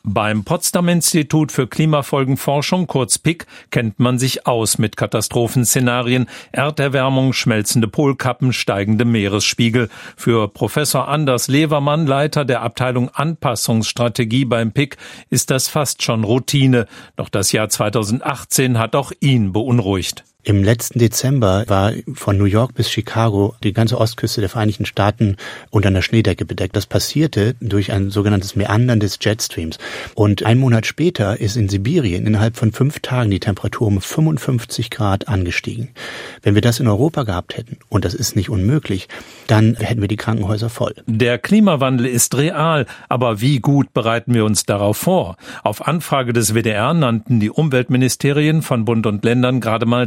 Beim Potsdamer Institut für Klimafolgenforschung, kurz PIK, kennt man sich aus mit Katastrophenszenarien, Erderwärmung, schmelzende Polkappen, steigende Meeresspiegel. Für Professor Anders Levermann, Leiter der Abteilung Anpassungsstrategie beim PIK, ist das fast schon Routine. Doch das Jahr 2018 hat auch ihn beunruhigt. Im letzten Dezember war von New York bis Chicago die ganze Ostküste der Vereinigten Staaten unter einer Schneedecke bedeckt. Das passierte durch ein sogenanntes Meandern des Jetstreams. Und einen Monat später ist in Sibirien innerhalb von 5 Tagen die Temperatur um 55 Grad angestiegen. Wenn wir das in Europa gehabt hätten, und das ist nicht unmöglich, dann hätten wir die Krankenhäuser voll. Der Klimawandel ist real, aber wie gut bereiten wir uns darauf vor? Auf Anfrage des WDR nannten die Umweltministerien von Bund und Ländern gerade mal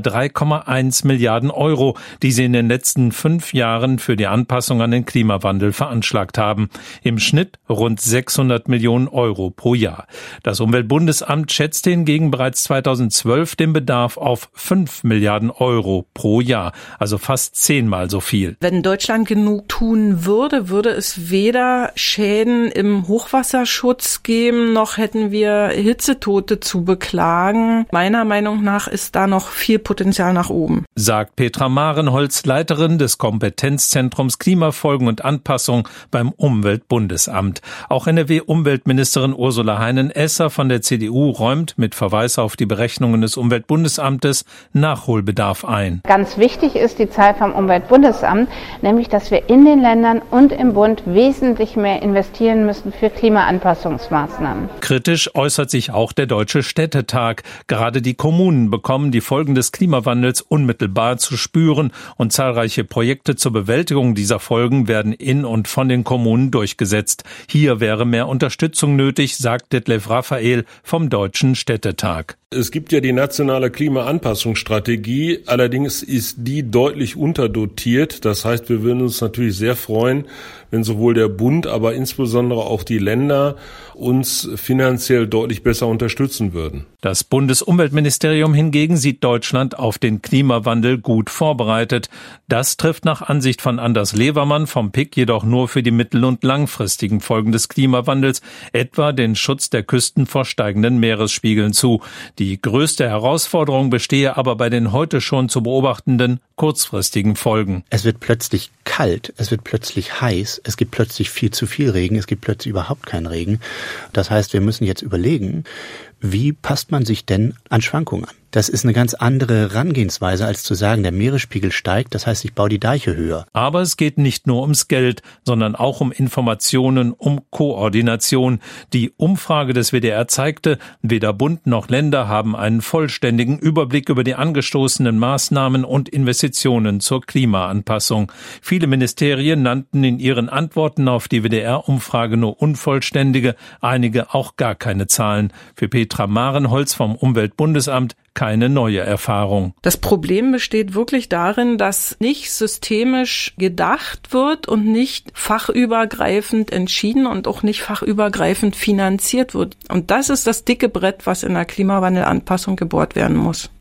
3,1 Milliarden Euro, die sie in den letzten 5 Jahren für die Anpassung an den Klimawandel veranschlagt haben. Im Schnitt rund 600 Millionen Euro pro Jahr. Das Umweltbundesamt schätzte hingegen bereits 2012 den Bedarf auf 5 Milliarden Euro pro Jahr, also fast 10-mal so viel. Wenn Deutschland genug tun würde, würde es weder Schäden im Hochwasserschutz geben, noch hätten wir Hitzetote zu beklagen. Meiner Meinung nach ist da noch viel Potenzial nach oben, sagt Petra Marenholz, Leiterin des Kompetenzzentrums Klimafolgen und Anpassung beim Umweltbundesamt. Auch NRW-Umweltministerin Ursula Heinen-Esser von der CDU räumt mit Verweis auf die Berechnungen des Umweltbundesamtes Nachholbedarf ein. Ganz wichtig ist die Zahl vom Umweltbundesamt, nämlich dass wir in den Ländern und im Bund wesentlich mehr investieren müssen für Klimaanpassungsmaßnahmen. Kritisch äußert sich auch der Deutsche Städtetag. Gerade die Kommunen bekommen die Folgen des Klimawandels unmittelbar zu spüren und zahlreiche Projekte zur Bewältigung dieser Folgen werden in und von den Kommunen durchgesetzt. Hier wäre mehr Unterstützung nötig, sagt Detlef Raphael vom Deutschen Städtetag. Es gibt ja die nationale Klimaanpassungsstrategie, allerdings ist die deutlich unterdotiert. Das heißt, wir würden uns natürlich sehr freuen, wenn sowohl der Bund, aber insbesondere auch die Länder uns finanziell deutlich besser unterstützen würden. Das Bundesumweltministerium hingegen sieht Deutschland auf den Klimawandel gut vorbereitet. Das trifft nach Ansicht von Anders Levermann vom PIK jedoch nur für die mittel- und langfristigen Folgen des Klimawandels, etwa den Schutz der Küsten vor steigenden Meeresspiegeln zu. Die größte Herausforderung bestehe aber bei den heute schon zu beobachtenden kurzfristigen Folgen. Es wird plötzlich kalt, es wird plötzlich heiß, es gibt plötzlich viel zu viel Regen, es gibt plötzlich überhaupt keinen Regen. Das heißt, wir müssen jetzt überlegen, wie passt man sich denn an Schwankungen an? Das ist eine ganz andere Herangehensweise, als zu sagen, der Meeresspiegel steigt, das heißt, ich baue die Deiche höher. Aber es geht nicht nur ums Geld, sondern auch um Informationen, um Koordination. Die Umfrage des WDR zeigte, weder Bund noch Länder haben einen vollständigen Überblick über die angestoßenen Maßnahmen und Investitionen zur Klimaanpassung. Viele Ministerien nannten in ihren Antworten auf die WDR-Umfrage nur unvollständige, einige auch gar keine Zahlen. Für Petra Marenholz vom Umweltbundesamt keine neue Erfahrung. Das Problem besteht wirklich darin, dass nicht systemisch gedacht wird und nicht fachübergreifend entschieden und auch nicht fachübergreifend finanziert wird. Und das ist das dicke Brett, was in der Klimawandelanpassung gebohrt werden muss.